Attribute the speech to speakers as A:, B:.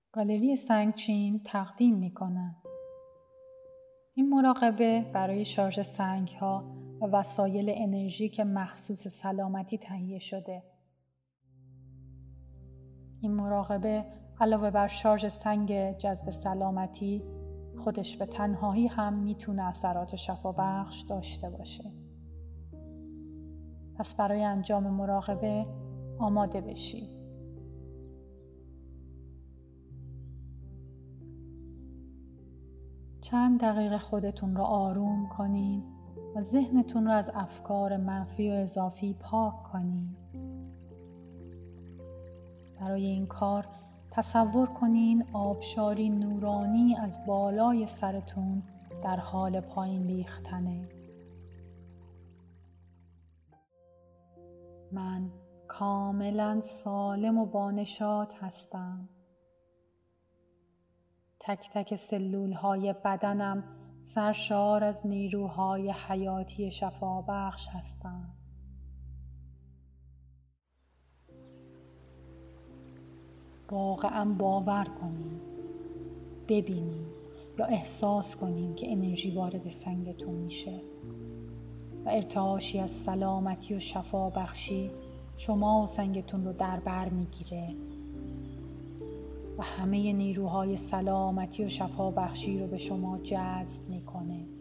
A: گالری سنگچین تقدیم می‌کند. این مراقبه برای شارژ سنگ‌ها و وسایل انرژی که مخصوص سلامتی تهیه شده. این مراقبه علاوه بر شارژ سنگ جذب سلامتی، خودش به تنهایی هم میتونه اثرات شفابخش داشته باشه. پس برای انجام مراقبه آماده بشید. چند دقیقه خودتون رو آروم کنین و ذهنتون رو از افکار منفی و اضافی پاک کنین. برای این کار تصور کنین آبشاری نورانی از بالای سرتون در حال پایین ریختنه. من کاملا سالم و بانشاط هستم. تک تک سلول‌های بدنم سرشار از نیروهای حیاتی شفابخش هستند. واقعا باور کنید، ببینید یا احساس کنید که انرژی وارد سنگتون میشه و ارتعاشی از سلامتی و شفابخشی شما و سنگتون رو در بر میگیره و همه نیروهای سلامتی و شفابخشی رو به شما جذب میکنه.